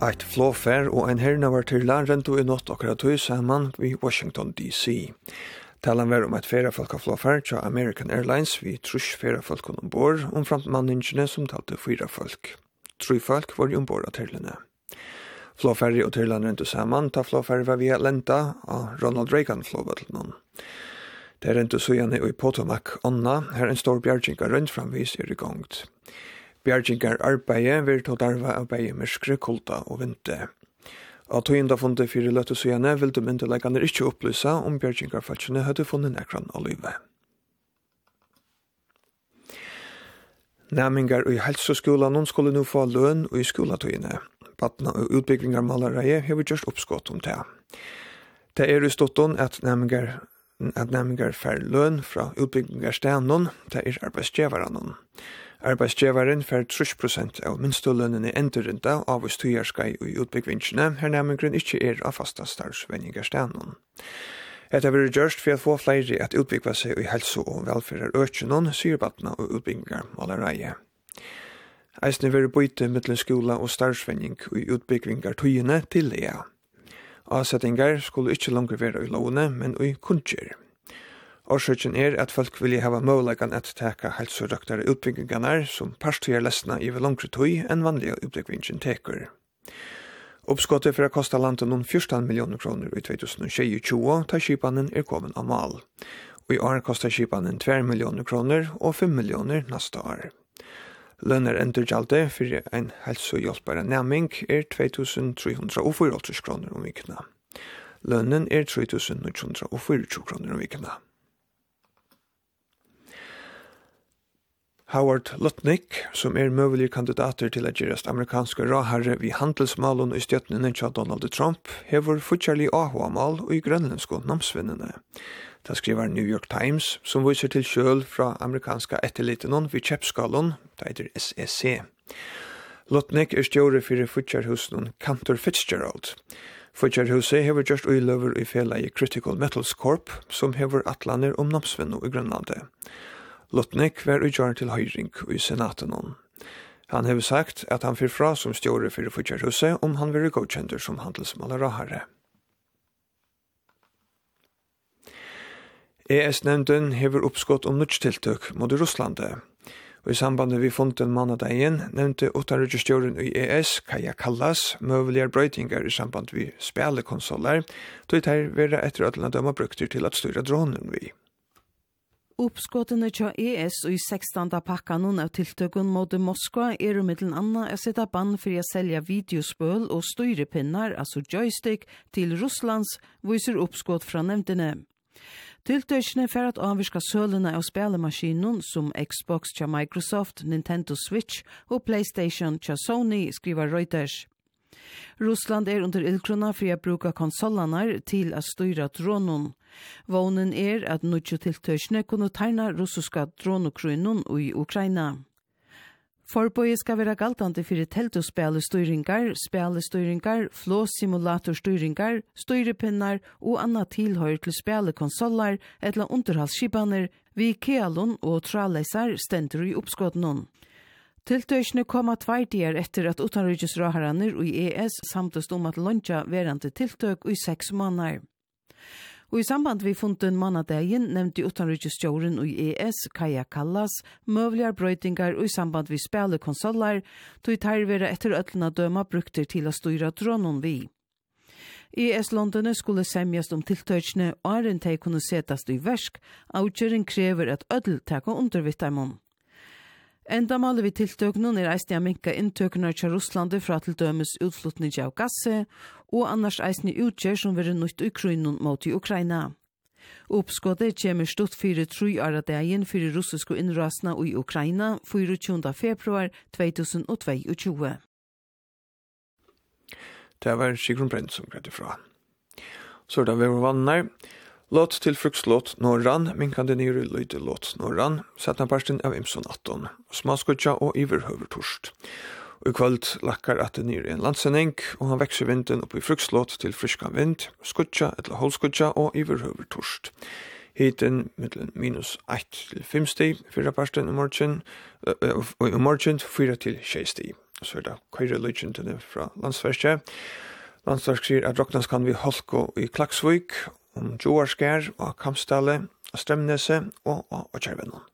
Et flåfær og en hernavar til rentu I natt akkurat tøy saman vi Washington DC. Talan var et ferafolkaflåfær til American Airlines vi trus ferafolk ombord framt manningene som talte 4 folk. 3 folk var ombord av tyrlene. Flåfærri og tyrlan rentu saman ta flåfærri var via Atlanta av Ronald Reagan flåvøtlen. Det rentu sujane I Potomac onna her en stor bjarginga rundt framvis I gongt. Bjargingar arbeide vil ta darva av beie mørskre, kulda og vinte. Av tøyenda fundet 4 løttesøyene vil de myndelegane ikke opplysa om bjargingarfalskene hadde funnet nekran av livet. Næmingar I helseskolan skulle nu få løn og I skolatøyene. Patna og utbyggingarmalareie har vi gjort oppskott om det. Det I ståtton at næmingar fær løn fra utbyggingarstenon, det arbeidsgjevaranon. Arbeidsgjevaren får 30% av minstolønnen I endurrunda av hos tøyarskai og utbyggvinsjene, her næmingren ikke av fasta starvsvenningarstenon. Etter vil gjørst for å få flere at utbyggva seg I helse- og velferder økjenon, sier Batna og utbyggingar malareie. Eisne vil byte mittlen skola og starvsvenning og utbyggvingar tøyene til det. Avsettingar skulle ikke langer være I lovene, men I kunnskjer. Årsøkken at folk vil hava muligheten at teka helserøktare utbyggingarna som parstøyer lesna I langre tøy enn vanlige utbyggingen teker. Oppskottet for å kosta landet noen 14 millioner kroner I 2022, ta skipanen kommet av mal. Og I år kostar skipanen 2 millioner kroner og 5 millioner neste år. Lønner endurgjaldet for en helsehjelpare næming 2.384 kroner om vikna. Lønnen 3.924 kroner om vikna. Howard Lutnick, som møvelige kandidater til å gjøres amerikanske råherre vid handelsmalen I støttene til Donald Trump, hever fortsatt AHA-mal og I grønlandske namsvinnene. Det skriver New York Times, som viser til kjøl fra amerikanske etterlitenon vid kjeppskalen, det heter SEC. Lutnick stjåre for fortsatthusen Cantor Fitzgerald. Fortsatthuset hever gjørst uiløver I fjellet I Critical Metals Corp, som hever atlaner om namsvinno I Grønlandet. Lutnick var utgjørende til høyring I senaten. Han har sagt at han fyr fra som stjåre for fortsatthuset om han vil godkjenter som handelsmalerahare. ES-nevnden hever oppskott om nutstiltøk mot Russlandet. Og I sambandet vi funnet en mannadagen nevnte utenriksstjåren I ES, Kaja Kallas, møvelige brøytingar I samband vi spillekonsoler, då det her være etter at de har brukt til at styre dronen vi. Uppskottene til ES og I 16. pakkan av tiltøkken mot Moskva mittelen anna å sette bann for å selge videospøl og styrepinnar, altså joystick, til Russlands, viser oppskott fra nevntene. Tiltøkene for at avvirka sølene av spillemaskinen som Xbox til Microsoft, Nintendo Switch og PlayStation til Sony, skriver Reuters. Russland under ildkrona for å bruke konsolarna til å styre dronen. Vånen at nødje tiltøkene kunne tegne russiska dronekrunnen I Ukraina. Forbøyet skal være galtande for teltospillestøyringar, flåsimulatorstøyringar, støyrepinnar og annet tilhør til spillekonsoler eller underhalsskipaner vi kealon og tralesar stender I oppskottene. Tiltøkene kommer 2 dager etter at utenriksrådherraner I ES samtast om at lunsja verande tiltøk I 6 måneder. Og I samband vi funnet en mannadagen nevnte utenriksstjåren I ES, Kaja Kallas, møvelige brøytingar og I samband vi spiller konsoler, tog tarvere etter øtlene døma brukter til å styre dronen vi. ES-landene skulle semjast om tiltøkene og de kunne setast I versk, avgjøren krever at ødel taker undervittarmon. Endamålet vi tiltøkene eisne minka inntøkene til Russlandet fra til dømes utflutning av gasse, og annars eisne utgjør som vil nytt Ukraina mot Ukraina. Oppskottet kommer stått 4-3 år dagen for russiske innrasene I Ukraina 24. februar 2022. Det var Sigrun Brent som gredde fra. Så da vi var vannar. Låt til frukslåt norran, minkande nyre lyde låt norran, setna parsten av Imson 18, smaskutja og iverhøvertorst. Og I kvöld lakkar at det nyre en landsending, og han vekser vinden opp I frukslåt til friskan vind, skutja eller holskutja og iverhøvertorst. Hiten mittlen -1 til 5 stig, 4 parsten I morgen, og I morgen 4 til 6 stig. så det køyre lydkjentene fra Landsverket. Landsverket sier at Roknas kan vi holke i Klaksvik, om Joarskær og Kamsdale, og Strømnese og Kjærvennen.